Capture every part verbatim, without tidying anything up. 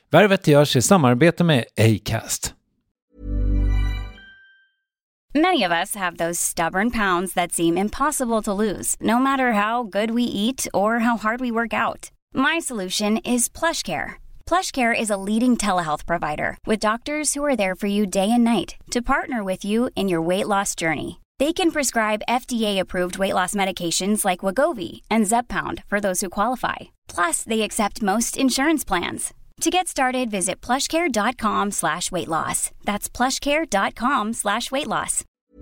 Värvet görs i samarbete med Acast. Many of us have those stubborn pounds that seem impossible to lose, no matter how good we eat or how hard we work out. My solution is PlushCare. PlushCare is a leading telehealth provider with doctors who are there for you day and night to partner with you in your weight loss journey. They can prescribe F D A-approved weight loss medications like Wegovy and Zepbound for those who qualify. Plus, they accept most insurance plans. To get started, visit plushcare.com slash weight loss. That's plushcare.com slash weight loss.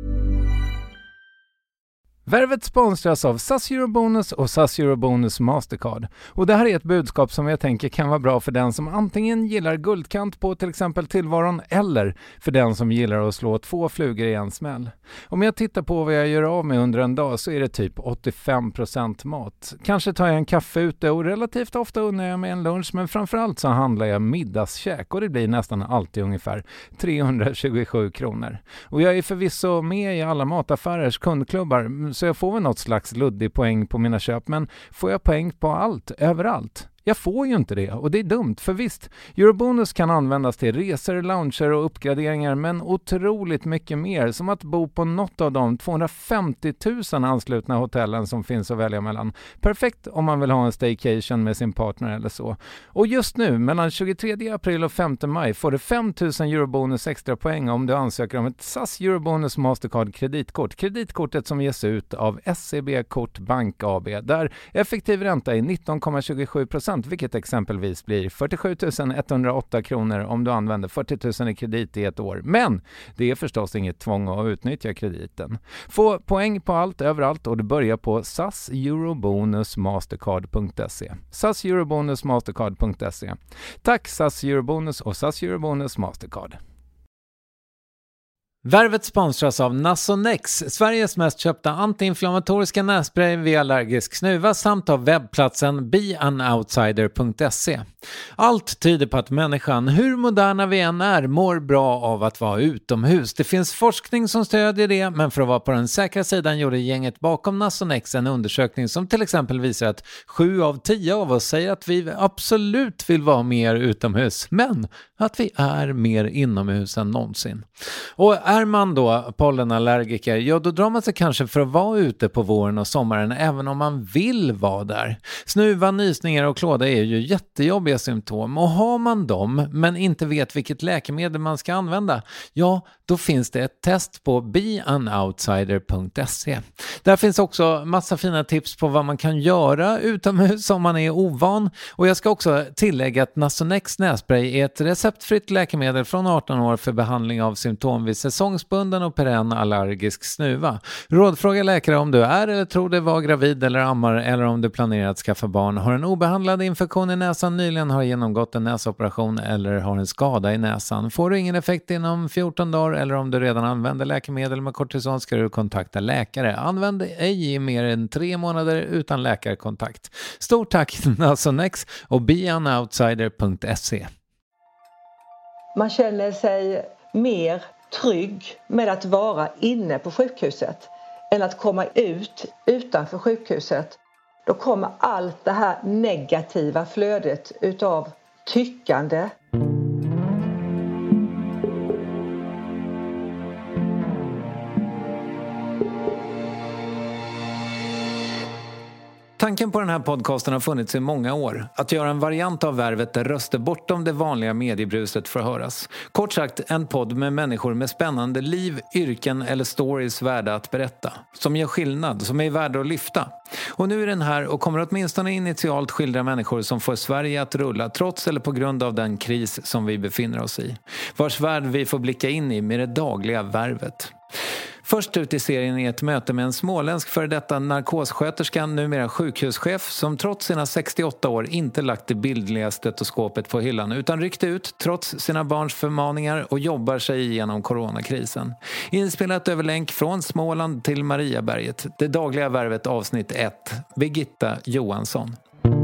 Värvet sponsras av S A S Eurobonus och S A S Eurobonus Mastercard. Och det här är ett budskap som jag tänker kan vara bra för den som antingen gillar guldkant på till exempel tillvaron eller för den som gillar att slå två flugor i en smäll. Om jag tittar på vad jag gör av med under en dag så är det typ åttiofem procent mat. Kanske tar jag en kaffe ute och relativt ofta unnar jag mig en lunch, men framförallt så handlar jag middagskäk och det blir nästan alltid ungefär trehundratjugosju kronor. Och jag är förvisso med i alla mataffärers kundklubbar så jag får väl något slags luddig poäng på mina köp, men får jag poäng på allt, överallt? Jag får ju inte det och det är dumt, för visst, Eurobonus kan användas till resor, lounger och uppgraderingar, men otroligt mycket mer, som att bo på något av de tvåhundrafemtio tusen anslutna hotellen som finns att välja mellan. Perfekt om man vill ha en staycation med sin partner eller så. Och just nu, mellan tjugotredje april och femte maj, får du fem tusen Eurobonus extra poäng om du ansöker om ett S A S Eurobonus Mastercard kreditkort. Kreditkortet som ges ut av S C B Kort Bank A B, där effektiv ränta är nitton komma tjugosju procent, vilket exempelvis blir fyrtiosju tusen etthundraåtta kronor om du använder fyrtio tusen i kredit i ett år. Men det är förstås inget tvång att utnyttja krediten. Få poäng på allt överallt och du börjar på S A S Eurobonus Mastercard punkt se. S A S Eurobonus Mastercard punkt se. Tack S A S Eurobonus och S A S Eurobonus Mastercard. Värvet sponsras av Nasonex, Sveriges mest köpta antiinflammatoriska nässpray vid allergisk snuva, samt av webbplatsen be an outsider punkt se. Allt tyder på att människan, hur moderna vi än är, mår bra av att vara utomhus. Det finns forskning som stödjer det, men för att vara på den säkra sidan gjorde gänget bakom Nasonex en undersökning som till exempel visar att sju av tio av oss säger att vi absolut vill vara mer utomhus, men att vi är mer inomhus än någonsin. Och är man då pollenallergiker, ja då drar man sig kanske för att vara ute på våren och sommaren även om man vill vara där. Snuva, nysningar och klåda är ju jättejobbiga symptom, och har man dem men inte vet vilket läkemedel man ska använda, ja då finns det ett test på be an outsider punkt se. Där finns också massa fina tips på vad man kan göra utomhus om man är ovan, och jag ska också tillägga att Nasonex nässpray är ett receptfritt läkemedel från arton år för behandling av symptom vid säsongsbunden och perenn allergisk snuva. Rådfråga läkare om du är eller tror dig vara gravid eller ammar, eller om du planerar att skaffa barn, har en obehandlad infektion i näsan, nyligen har genomgått en näsoperation eller har en skada i näsan. Får du ingen effekt inom fjorton dagar eller om du redan använder läkemedel med kortison ska du kontakta läkare. Använd ej i mer än tre månader utan läkarkontakt. Stort tack Nasonex och be an outsider punkt se. Man känner sig mer trygg med att vara inne på sjukhuset än att komma ut utanför sjukhuset. Då kommer allt det här negativa flödet utav tyckande. Tanken på den här podcasten har funnits i många år. Att göra en variant av Värvet där röster bortom det vanliga mediebruset får höras. Kort sagt, en podd med människor med spännande liv, yrken eller stories värda att berätta. Som gör skillnad, som är värda att lyfta. Och nu är den här och kommer åtminstone initialt skildra människor som får Sverige att rulla trots eller på grund av den kris som vi befinner oss i. Vars värld vi får blicka in i med det dagliga Värvet. Först ut i serien är ett möte med en småländsk för detta narkossköterska, numera sjukhuschef, som trots sina sextioåtta år inte lagt det bildliga stetoskopet på hyllan utan ryckte ut trots sina barns förmaningar och jobbar sig igenom coronakrisen. Inspelat över länk från Småland till Mariaberget. Det dagliga Värvet avsnitt ett. Birgitta Johansson.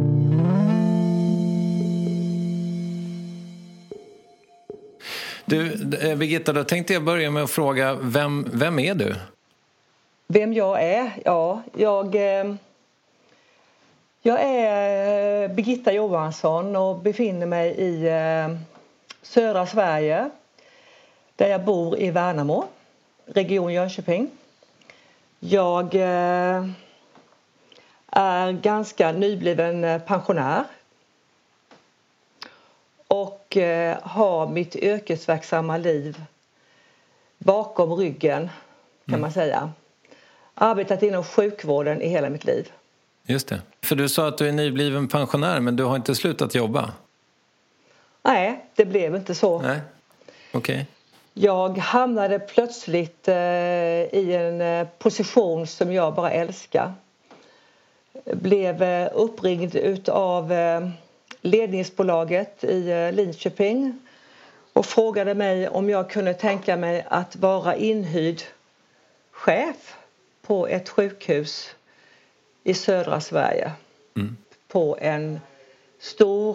Du, Birgitta, då tänkte jag börja med att fråga, vem, vem är du? Vem jag är? Ja, jag, eh, Jag är Birgitta Johansson och befinner mig i eh, södra Sverige där jag bor i Värnamo, region Jönköping. Jag eh, är ganska nybliven pensionär och eh, har mitt yrkesverksamma liv bakom ryggen kan mm. man säga. Arbetat inom sjukvården i hela mitt liv. Just det. För du sa att du är nybliven pensionär men du har inte slutat jobba. Nej, det blev inte så. Nej, okej. Okay. Jag hamnade plötsligt eh, i en eh, position som jag bara älskar. Blev eh, uppringd utav eh, ledningsbolaget i eh, Linköping och frågade mig om jag kunde tänka mig att vara inhyrd chef på ett sjukhus i södra Sverige. Mm. På en stor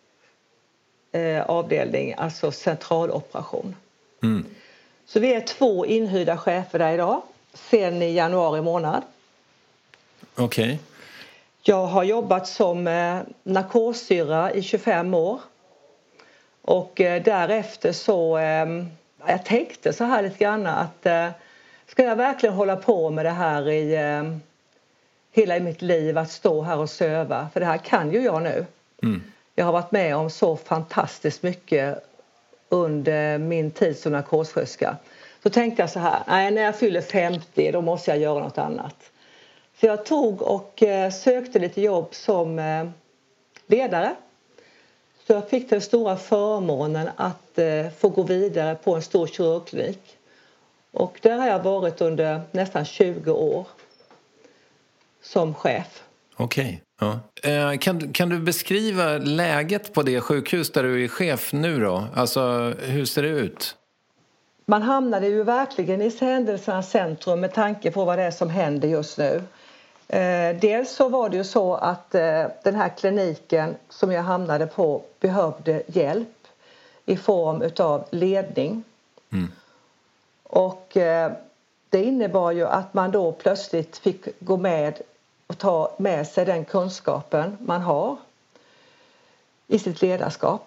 eh, avdelning, alltså centraloperation. Mm. Så vi är två inhyrda chefer där idag, sen i januari månad. Okej. Okay. Jag har jobbat som eh, narkossyra i tjugofem år. Och eh, därefter så, eh, jag tänkte så här lite grann att eh, ska jag verkligen hålla på med det här i eh, hela mitt liv, att stå här och söva? För det här kan ju jag nu. Mm. Jag har varit med om så fantastiskt mycket under min tid som narkossköterska. Så tänkte jag så här, nej, när jag fyller femtio då måste jag göra något annat. Så jag tog och eh, sökte lite jobb som eh, ledare. Så jag fick den stora förmånen att eh, få gå vidare på en stor kirurgklinik. Och där har jag varit under nästan tjugo år som chef. Okej. Ja. Eh, kan, kan du beskriva läget på det sjukhus där du är chef nu då? Alltså, hur ser det ut? Man hamnade ju verkligen i händelsernas centrum med tanke på vad det är som händer just nu. Eh, dels så var det ju så att eh, den här kliniken som jag hamnade på behövde hjälp i form utav ledning. Mm. Och eh, det innebar ju att man då plötsligt fick gå med och ta med sig den kunskapen man har i sitt ledarskap.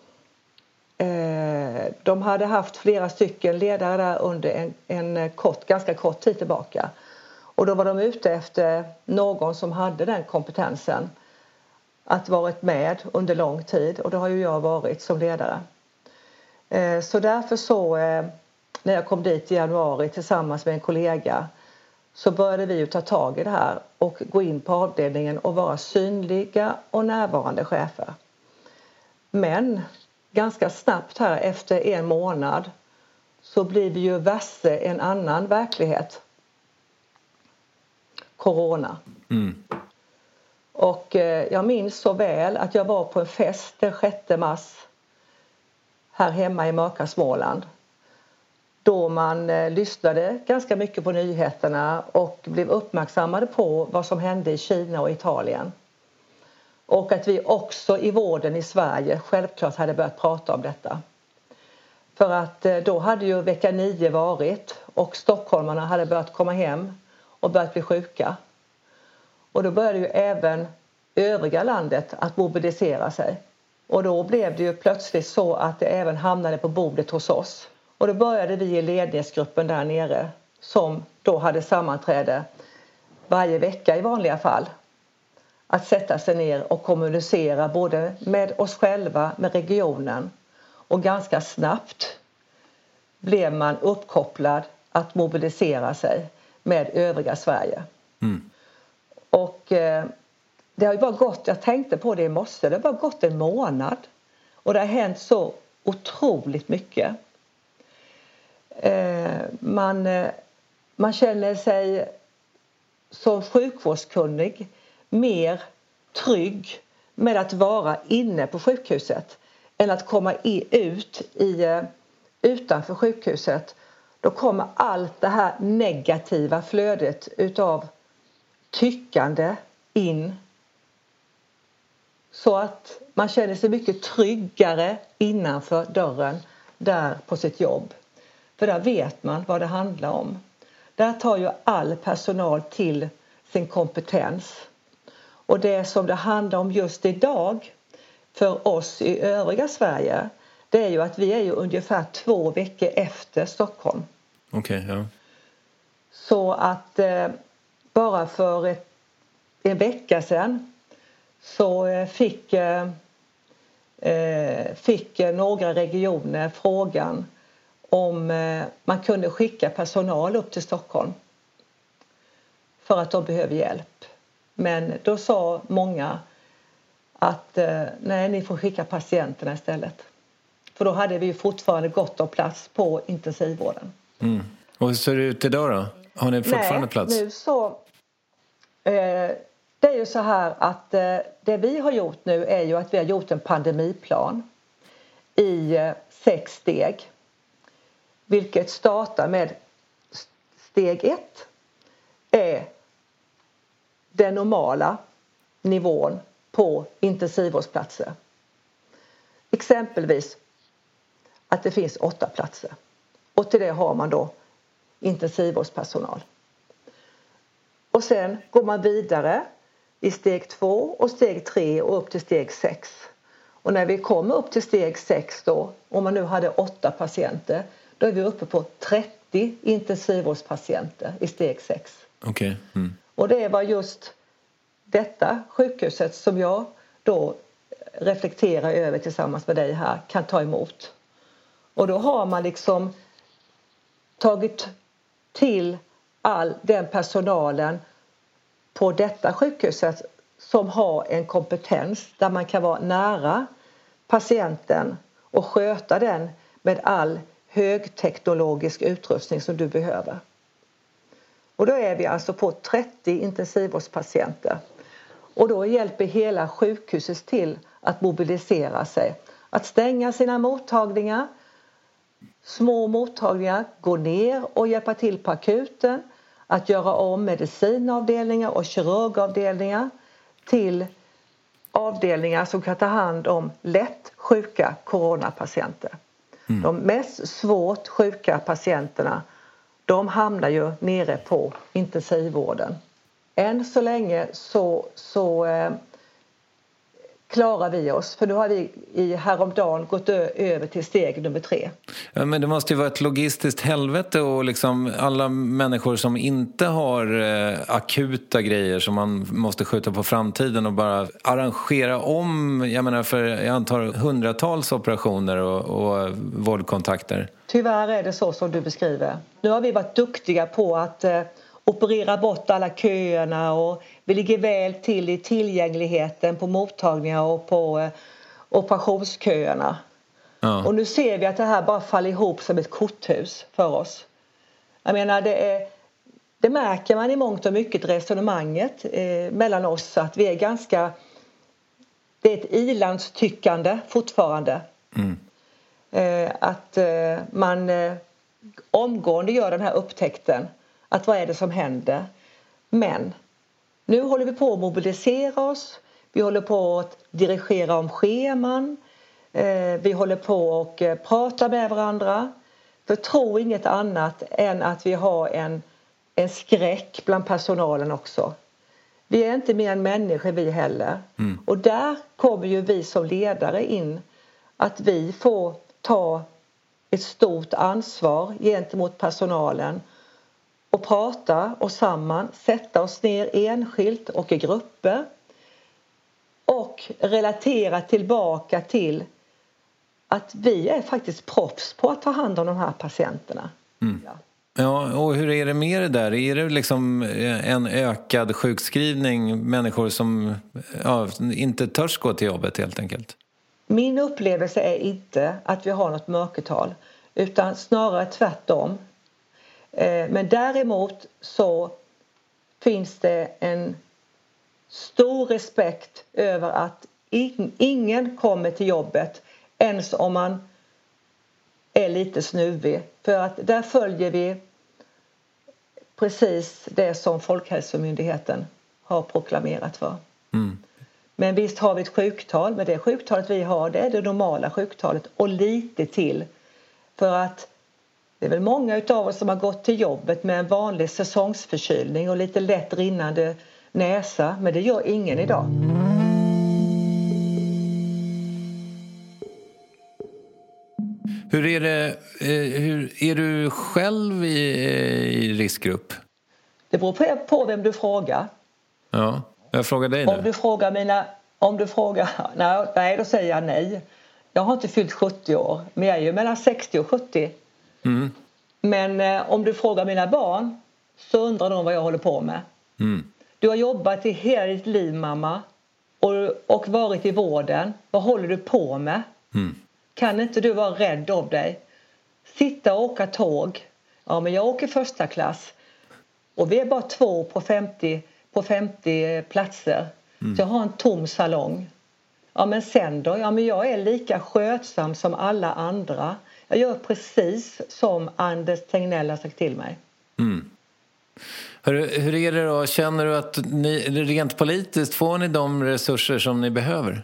Eh, de hade haft flera stycken ledare där under en, en kort, ganska kort tid tillbaka. Och då var de ute efter någon som hade den kompetensen att varit med under lång tid. Och det har ju jag varit som ledare. Eh, så därför så, eh, när jag kom dit i januari tillsammans med en kollega, så började vi ju ta tag i det här och gå in på avdelningen och vara synliga och närvarande chefer. Men ganska snabbt här efter en månad så blir vi ju varse en annan verklighet. Corona. Mm. Och eh, jag minns så väl att jag var på en fest den sjätte mars här hemma i mörka Småland. Då man eh, lyssnade ganska mycket på nyheterna och blev uppmärksammade på vad som hände i Kina och Italien. Och att vi också i vården i Sverige självklart hade börjat prata om detta. För att eh, då hade ju vecka nio varit och stockholmarna hade börjat komma hem och börjat bli sjuka. Och då började ju även övriga landet att mobilisera sig. Och då blev det ju plötsligt så att det även hamnade på bordet hos oss. Och då började vi i ledningsgruppen där nere som då hade sammanträde varje vecka i vanliga fall. Att sätta sig ner och kommunicera både med oss själva, med regionen. Och ganska snabbt blev man uppkopplad att mobilisera sig med övriga Sverige. Mm. Och eh, det har ju bara gått, jag tänkte på det i morse, det har bara gått en månad. Och det har hänt så otroligt mycket. Eh, man, eh, man känner sig som sjukvårdskunnig mer trygg med att vara inne på sjukhuset än att komma i, ut i, uh, utanför sjukhuset. Då kommer allt det här negativa flödet utav tyckande in. Så att man känner sig mycket tryggare innanför dörren där på sitt jobb. För där vet man vad det handlar om. Där tar ju all personal till sin kompetens. Och det som det handlar om just idag för oss i övriga Sverige, det är ju att vi är ju ungefär två veckor efter Stockholm. Okej, okay, ja. Så att eh, bara för ett, en vecka sedan så eh, fick, eh, fick några regioner frågan om eh, man kunde skicka personal upp till Stockholm för att de behöver hjälp. Men då sa många att eh, nej, ni får skicka patienterna istället. För då hade vi ju fortfarande gott om plats på intensivvården. Mm. Och hur ser det ut idag då? Har ni fortfarande nej, plats? Nu så, eh, det är ju så här att eh, det vi har gjort nu är ju att vi har gjort en pandemiplan i eh, sex steg. Vilket startar med steg ett är den normala nivån på intensivvårdsplatser. Exempelvis att det finns åtta platser. Och till det har man då intensivvårdspersonal. Och sen går man vidare i steg två och steg tre och upp till steg sex. Och när vi kommer upp till steg sex då, om man nu hade åtta patienter, då är vi uppe på trettio intensivvårdspatienter i steg sex. Okej. Okay. Mm. Och det var just detta sjukhuset som jag då reflekterar över tillsammans med dig här kan ta emot. Och då har man liksom tagit till all den personalen på detta sjukhuset som har en kompetens där man kan vara nära patienten och sköta den med all högteknologisk utrustning som du behöver. Och då är vi alltså på trettio intensivvårdspatienter. Och då hjälper hela sjukhuset till att mobilisera sig. Att stänga sina mottagningar, små mottagningar, gå ner och hjälpa till på akuten. Att göra om medicinavdelningar och kirurgavdelningar till avdelningar som kan ta hand om lätt sjuka coronapatienter. Mm. De mest svårt sjuka patienterna, de hamnar ju nere på intensivvården. Än så länge så, så eh, klarar vi oss. För nu har vi i häromdagen gått ö- över till steg nummer tre. Ja, men det måste ju vara ett logistiskt helvete och liksom alla människor som inte har eh, akuta grejer som man måste skjuta på framtiden och bara arrangera om, jag menar för jag antar hundratals operationer och, och vårdkontakter. Tyvärr är det så som du beskriver. Nu har vi varit duktiga på att eh, operera bort alla köerna och vi ligger väl till i tillgängligheten på mottagningar och på eh, operationsköerna. Ja. Och nu ser vi att det här bara faller ihop som ett korthus för oss. Jag menar det, är, det märker man i mångt och mycket resonemanget eh, mellan oss att vi är ganska, det är ett ilandstyckande fortfarande. Mm. Eh, att eh, man eh, omgående gör den här upptäckten. Att vad är det som händer? Men nu håller vi på att mobilisera oss. Vi håller på att dirigera om scheman. Eh, vi håller på att eh, prata med varandra. För tro inget annat än att vi har en, en skräck bland personalen också. Vi är inte mer än människor vi heller. Mm. Och där kommer ju vi som ledare in. Att vi får ta ett stort ansvar gentemot personalen. Och prata och samman, sätta oss ner enskilt och i grupper. Och relatera tillbaka till att vi är faktiskt proffs på att ta hand om de här patienterna. Mm. Ja. Ja, och hur är det med det där? Är det liksom en ökad sjukskrivning, människor som ja, inte törs gå till jobbet helt enkelt? Min upplevelse är inte att vi har något mörkertal, utan snarare tvärtom. Men däremot så finns det en stor respekt över att ingen kommer till jobbet ens om man är lite snuvig. För att där följer vi precis det som Folkhälsomyndigheten har proklamerat för. Mm. Men visst har vi ett sjuktal, men det sjuktalet vi har det är det normala sjuktalet och lite till. För att det är väl många av oss som har gått till jobbet med en vanlig säsongsförkylning och lite lätt rinnande näsa, men det gör ingen idag. Hur är det, hur, är du själv i, i riskgrupp? Det beror på, på vem du frågar. Ja, jag frågar dig nu. Om du frågar mina, om du frågar, nej, nej då säger jag nej. Jag har inte fyllt sjuttio år, men jag är ju mellan sextio och sjuttio. Mm. Men eh, om du frågar mina barn så undrar de vad jag håller på med. Mm. Du har jobbat i hela ditt liv, mamma, och, och varit i vården. Vad håller du på med? Mm. Kan inte du vara rädd av dig? Sitta och åka tåg. Ja, men jag åker första klass. Och vi är bara två på femtio, på femtio platser. Mm. Så jag har en tom salong. Ja, men sen då? Ja, men jag är lika skötsam som alla andra. Jag gör precis som Anders Tegnell har sagt till mig. Mm. Hur, hur är det då? Känner du att ni, rent politiskt får ni de resurser som ni behöver?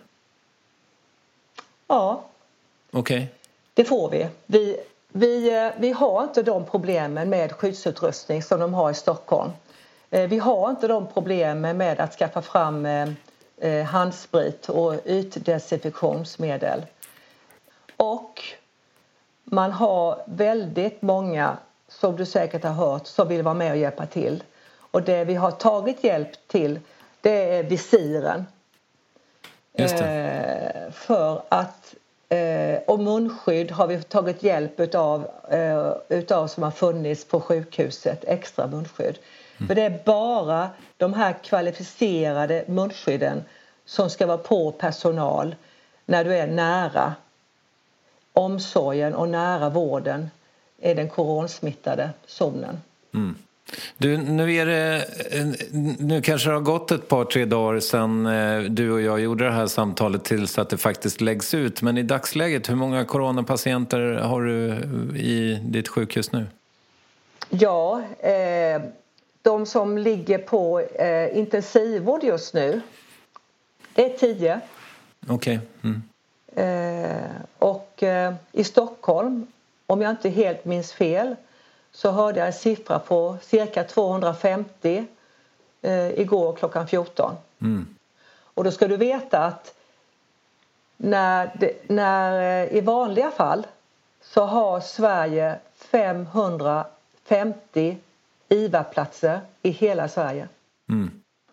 Ja. Okej. Okay. Det får vi. Vi, vi. Vi har inte de problemen med skyddsutrustning som de har i Stockholm. Vi har inte de problemen med att skaffa fram handsprit och ytdesinfektionsmedel. Och man har väldigt många, som du säkert har hört, som vill vara med och hjälpa till. Och det vi har tagit hjälp till, det är visiren. Just det. Eh, för att eh, och munskydd har vi tagit hjälp utav, eh, utav som har funnits på sjukhuset, extra munskydd. Mm. För det är bara de här kvalificerade munskydden som ska vara på personal när du är nära omsorgen och nära vården är den coronasmittade zonen. Mm. Du, nu är det, nu kanske det har gått ett par, tre dagar sedan du och jag gjorde det här samtalet tills att det faktiskt läggs ut. Men i dagsläget, hur många coronapatienter har du i ditt sjukhus nu? Ja, eh, de som ligger på eh, intensivvård just nu, det är tio. Okej. Okay. Mm. Eh, och eh, i Stockholm, om jag inte helt minns fel, så hörde jag en siffra på cirka tvåhundrafemtio eh, igår klockan fjorton. Mm. Och då ska du veta att när, det, när eh, i vanliga fall så har Sverige femhundrafemtio I V A-platser i hela Sverige. Mm.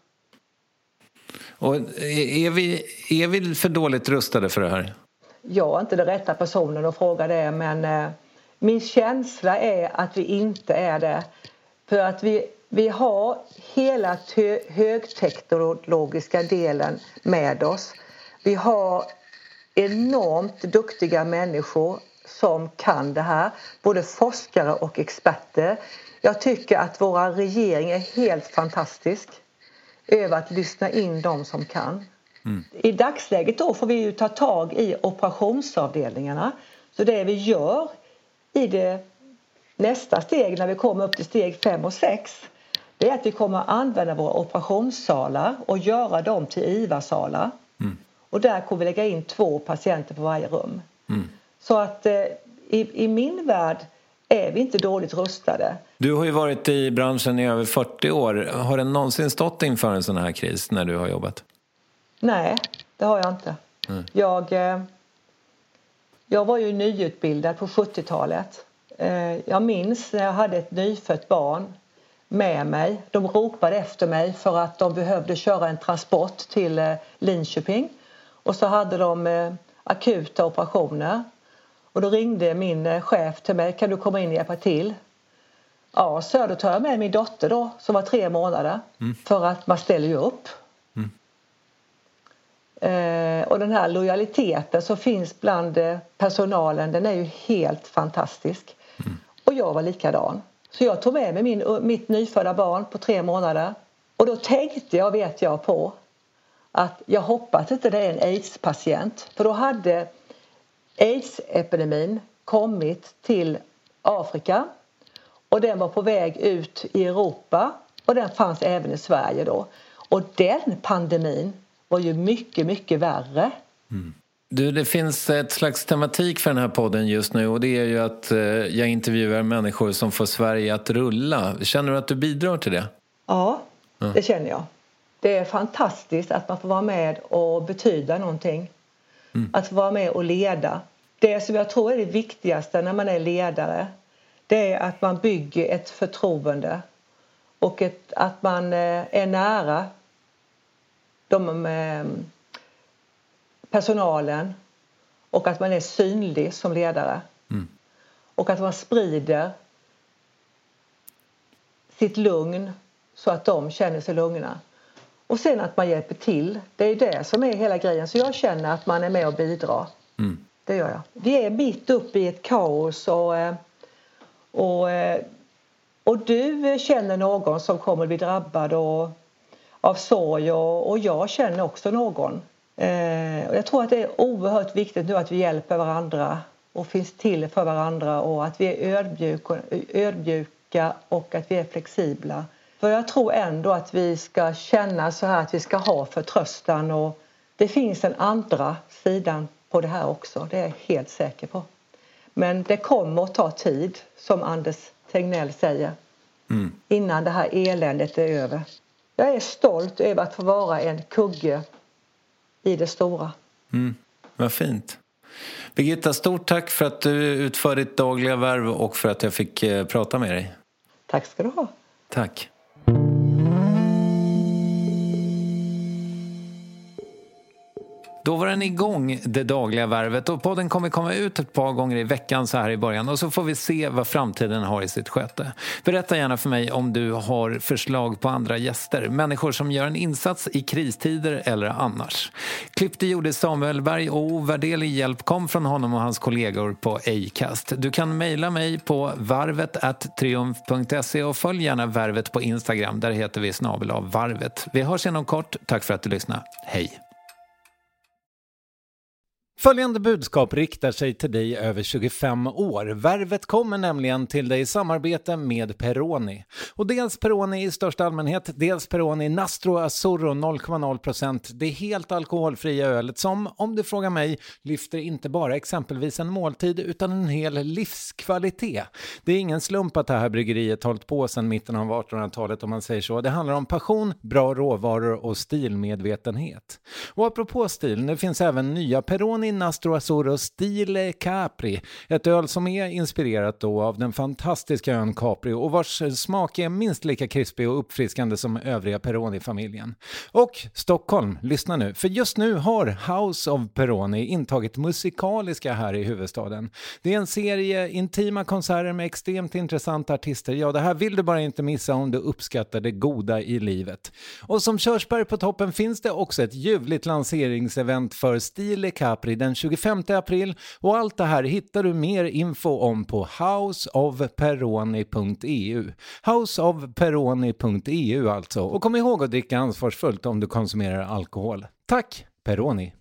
Och är vi, är vi för dåligt rustade för det här? Jag är inte den rätta personen att fråga det, men eh, min känsla är att vi inte är det. För att vi, vi har hela tö, högteknologiska delen med oss. Vi har enormt duktiga människor som kan det här. Både forskare och experter. Jag tycker att våra regering är helt fantastisk över att lyssna in de som kan. Mm. I dagsläget då får vi ju ta tag i operationsavdelningarna. Så det vi gör i det nästa steg när vi kommer upp till steg fem och sex, det är att vi kommer att använda våra operationssalar och göra dem till I V A-salar. Mm. Och där kommer vi lägga in två patienter på varje rum. Mm. Så att eh, i, i min värld är vi inte dåligt rustade. Du har ju varit i branschen i över fyrtio år. Har den någonsin stått inför en sån här kris när du har jobbat? Nej, det har jag inte. Mm. Jag, eh, jag var ju nyutbildad på sjuttiotalet. Eh, jag minns när jag hade ett nyfött barn med mig. De ropade efter mig för att de behövde köra en transport till eh, Linköping. Och så hade de eh, akuta operationer. Och då ringde min eh, chef till mig. Kan du komma in och hjälpa till? Ja, så då tar jag med min dotter då, som var tre månader. Mm. För att man ställer ju upp. Mm. Eh, och den här lojaliteten som finns bland eh, personalen, den är ju helt fantastisk. Mm. Och jag var likadan. Så jag tog med mig min, mitt nyfödda barn på tre månader. Och då tänkte jag, vet jag på, att jag hoppas inte det är en AIDS-patient. För då hade AIDS-epidemin kommit till Afrika. Och den var på väg ut i Europa. Och den fanns även i Sverige då. Och den pandemin var ju mycket, mycket värre. Mm. Du, det finns ett slags tematik för den här podden just nu. Och det är ju att eh, jag intervjuar människor som får Sverige att rulla. Känner du att du bidrar till det? Ja, mm. det känner jag. Det är fantastiskt att man får vara med och betyda någonting. Mm. Att få vara med och leda. Det som jag tror är det viktigaste när man är ledare, det är att man bygger ett förtroende. Och ett, att man är nära de, personalen. Och att man är synlig som ledare. Mm. Och att man sprider sitt lugn så att de känner sig lugna. Och sen att man hjälper till. Det är det som är hela grejen. Så jag känner att man är med och bidrar. Mm. Det gör jag. Vi är mitt uppe i ett kaos. Och, och, och du känner någon som kommer att bli drabbad och, av sorg. Och, och jag känner också någon. Eh, och jag tror att det är oerhört viktigt nu att vi hjälper varandra. Och finns till för varandra. Och att vi är ödmjuka, ödmjuka och att vi är flexibla. För jag tror ändå att vi ska känna så här att vi ska ha förtröstan. Och det finns en andra sidan på det här också. Det är jag helt säker på. Men det kommer att ta tid, som Anders Tegnell säger. Mm. Innan det här eländet är över. Jag är stolt över att få vara en kugge i det stora. Mm. Vad fint. Birgitta, stort tack för att du utför ditt dagliga värv och för att jag fick prata med dig. Tack ska du ha. Tack. Då var den igång, det dagliga värvet, och podden kommer komma ut ett par gånger i veckan så här i början, och så får vi se vad framtiden har i sitt sköte. Berätta gärna för mig om du har förslag på andra gäster, människor som gör en insats i kristider eller annars. Klippte gjorde Samuel Berg och ovärderlig hjälp kom från honom och hans kollegor på Acast. Du kan mejla mig på varvet at triumf punkt se och följ gärna Värvet på Instagram, där heter vi snabel av varvet. Vi hörs inom kort, tack för att du lyssnade, hej! Följande budskap riktar sig till dig över tjugofem år. Värvet kommer nämligen till dig i samarbete med Peroni. Och dels Peroni i största allmänhet, dels Peroni Nastro Azzurro noll komma noll procent. Det är helt alkoholfria ölet som, om du frågar mig, lyfter inte bara exempelvis en måltid utan en hel livskvalitet. Det är ingen slump att det här bryggeriet hållit på sedan mitten av artonhundratalet, om man säger så. Det handlar om passion, bra råvaror och stilmedvetenhet. Och apropå stil, det finns även nya Peroni Nastro Azzurro Stile Capri, ett öl som är inspirerat då av den fantastiska ön Capri och vars smak är minst lika krispig och uppfriskande som övriga Peroni-familjen. Och Stockholm, lyssna nu, för just nu har House of Peroni intagit musikaliska här i huvudstaden. Det är en serie intima konserter med extremt intressanta artister. Ja, det här vill du bara inte missa om du uppskattar det goda i livet. Och som körsbär på toppen finns det också ett ljuvligt lanseringsevent för Stile Capri den tjugofemte april, och allt det här hittar du mer info om på house of peroni punkt e u. house of peroni punkt e u alltså. Och kom ihåg att dricka ansvarsfullt om du konsumerar alkohol. Tack, Peroni!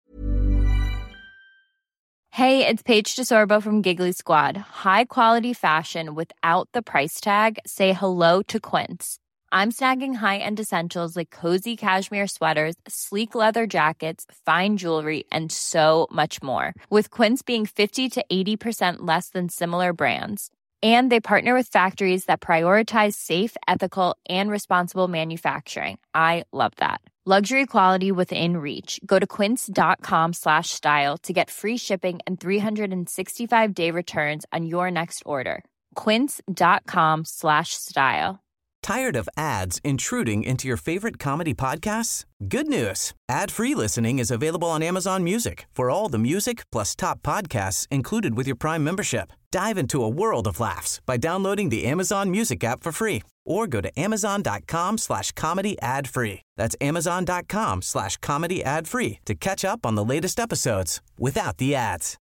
Hey, it's Paige DeSorbo from Giggly Squad. High quality fashion without the price tag. Say hello to Quince. I'm snagging high-end essentials like cozy cashmere sweaters, sleek leather jackets, fine jewelry, and so much more. With Quince being fifty to eighty percent less than similar brands. And they partner with factories that prioritize safe, ethical, and responsible manufacturing. I love that. Luxury quality within reach. Go to quince.com slash style to get free shipping and three sixty-five day returns on your next order. Quince.com slash style. Tired of ads intruding into your favorite comedy podcasts? Good news. Ad-free listening is available on Amazon Music for all the music plus top podcasts included with your Prime membership. Dive into a world of laughs by downloading the Amazon Music app for free or go to amazon.com slash comedy ad free. That's amazon.com slash comedy ad free to catch up on the latest episodes without the ads.